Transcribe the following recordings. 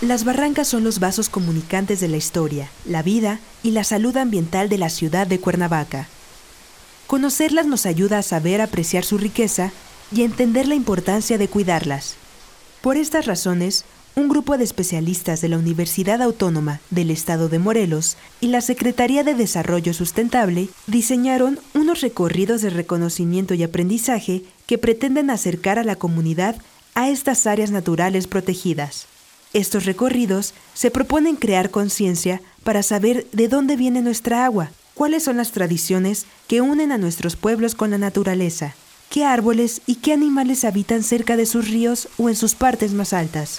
Las barrancas son los vasos comunicantes de la historia, la vida y la salud ambiental de la ciudad de Cuernavaca. Conocerlas nos ayuda a saber apreciar su riqueza y a entender la importancia de cuidarlas. Por estas razones, un grupo de especialistas de la Universidad Autónoma del Estado de Morelos y la Secretaría de Desarrollo Sustentable diseñaron unos recorridos de reconocimiento y aprendizaje que pretenden acercar a la comunidad a estas áreas naturales protegidas. Estos recorridos se proponen crear conciencia para saber de dónde viene nuestra agua, cuáles son las tradiciones que unen a nuestros pueblos con la naturaleza, qué árboles y qué animales habitan cerca de sus ríos o en sus partes más altas.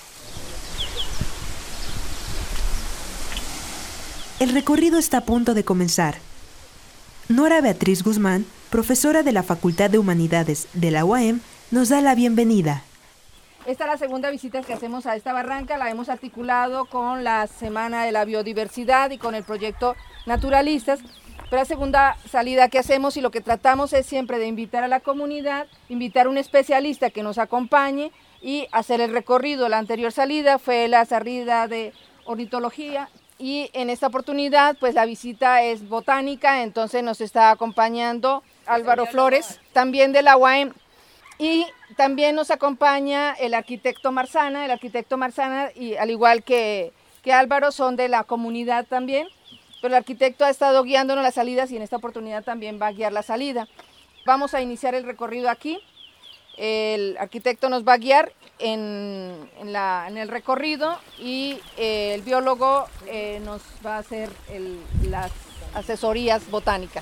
El recorrido está a punto de comenzar. Nora Beatriz Guzmán, profesora de la Facultad de Humanidades de la UAM, nos da la bienvenida. Esta es la segunda visita que hacemos a esta barranca, la hemos articulado con la Semana de la Biodiversidad y con el proyecto Naturalistas, pero la segunda salida que hacemos y lo que tratamos es siempre de invitar a la comunidad, invitar a un especialista que nos acompañe y hacer el recorrido. La anterior salida fue la salida de ornitología y en esta oportunidad pues la visita es botánica, entonces nos está acompañando Álvaro Flores, también de la UAM. Y también nos acompaña el arquitecto Marzana, y al igual que Álvaro son de la comunidad también, pero el arquitecto ha estado guiándonos las salidas y en esta oportunidad también va a guiar la salida. Vamos a iniciar el recorrido aquí, el arquitecto nos va a guiar en el recorrido y el biólogo nos va a hacer las asesorías botánicas.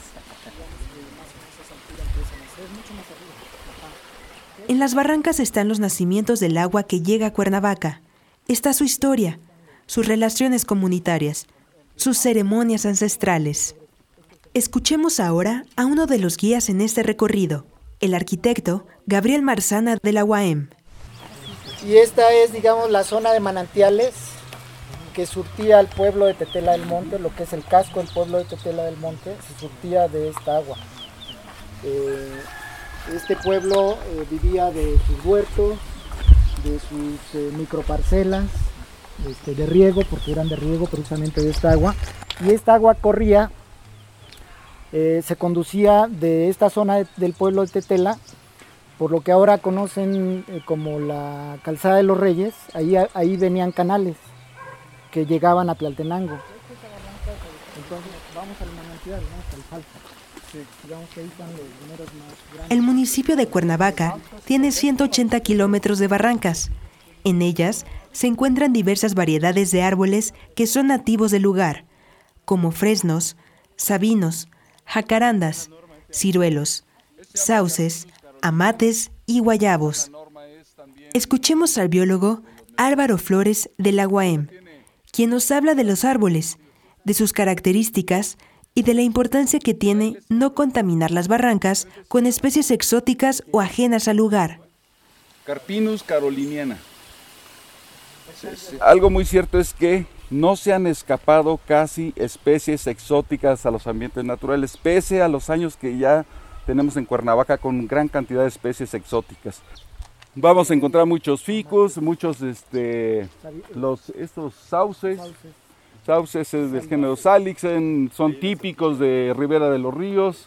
En las barrancas están los nacimientos del agua que llega a Cuernavaca. Está su historia, sus relaciones comunitarias, sus ceremonias ancestrales. Escuchemos ahora a uno de los guías en este recorrido, el arquitecto Gabriel Marzana de la UAM. Y esta es, digamos, la zona de manantiales que surtía al pueblo de Tetela del Monte, lo que es el casco del pueblo de Tetela del Monte, se surtía de esta agua. Este pueblo vivía de sus huertos, de sus microparcelas, de riego, porque eran de riego precisamente de esta agua. Y esta agua corría, se conducía de esta zona del pueblo de Tetela, por lo que ahora conocen como la Calzada de los Reyes. Ahí venían canales que llegaban a Tlaltenango. Entonces vamos al manantial, hasta el Falta. El municipio de Cuernavaca tiene 180 kilómetros de barrancas. En ellas se encuentran diversas variedades de árboles que son nativos del lugar, como fresnos, sabinos, jacarandas, ciruelos, sauces, amates y guayabos. Escuchemos al biólogo Álvaro Flores de la UAM, quien nos habla de los árboles, de sus características y de la importancia que tiene no contaminar las barrancas con especies exóticas o ajenas al lugar. Carpinus caroliniana. Algo muy cierto es que no se han escapado casi especies exóticas a los ambientes naturales, pese a los años que ya tenemos en Cuernavaca con gran cantidad de especies exóticas. Vamos a encontrar muchos ficus, muchos estos sauces. Sauces del género Salix, son típicos de Ribera de los Ríos.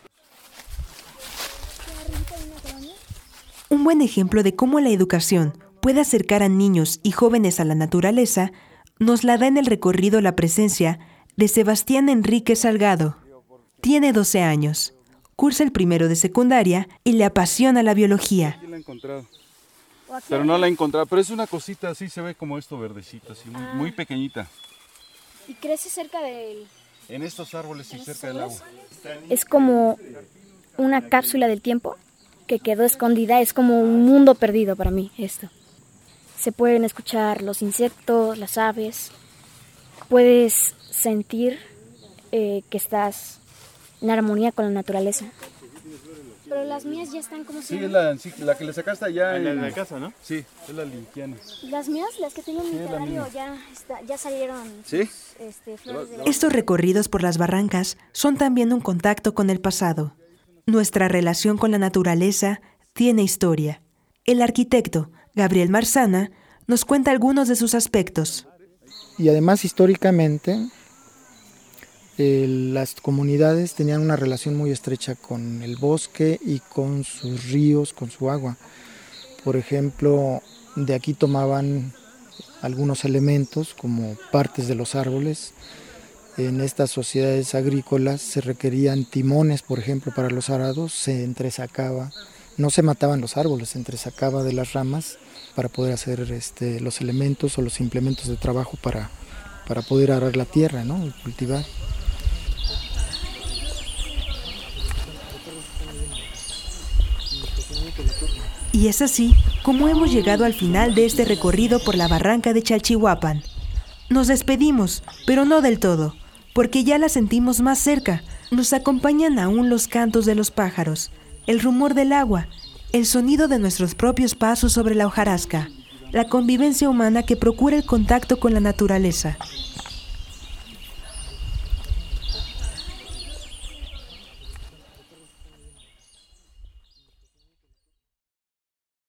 Un buen ejemplo de cómo la educación puede acercar a niños y jóvenes a la naturaleza nos la da en el recorrido la presencia de Sebastián Enrique Salgado. Tiene 12 años, cursa el primero de secundaria y le apasiona la biología. Aquí la he encontrado, pero no la he encontrado, pero es una cosita así, se ve como esto verdecito, así muy pequeñita. ¿Y crece cerca del...? En estos árboles y cerca del agua. Es como una cápsula del tiempo que quedó escondida, es como un mundo perdido para mí esto. Se pueden escuchar los insectos, las aves, puedes sentir que estás en armonía con la naturaleza. Pero las mías ya están como si... Sí, la que le sacaste allá en la casa, ¿no? Sí, es la limpiana. Las mías, las que tengo en mi terrario, ya salieron. ¿Sí? Flores de... Estos recorridos por las barrancas son también un contacto con el pasado. Nuestra relación con la naturaleza tiene historia. El arquitecto Gabriel Marzana nos cuenta algunos de sus aspectos. Y además históricamente las comunidades tenían una relación muy estrecha con el bosque y con sus ríos, con su agua. Por ejemplo, de aquí tomaban algunos elementos como partes de los árboles. En estas sociedades agrícolas se requerían timones, por ejemplo, para los arados, se entresacaba, no se mataban los árboles, se entresacaba de las ramas para poder hacer los elementos o los implementos de trabajo para poder arar la tierra, ¿no? Y cultivar. Y es así como hemos llegado al final de este recorrido por la barranca de Chalchihuapan. Nos despedimos, pero no del todo, porque ya la sentimos más cerca. Nos acompañan aún los cantos de los pájaros, el rumor del agua, el sonido de nuestros propios pasos sobre la hojarasca, la convivencia humana que procura el contacto con la naturaleza.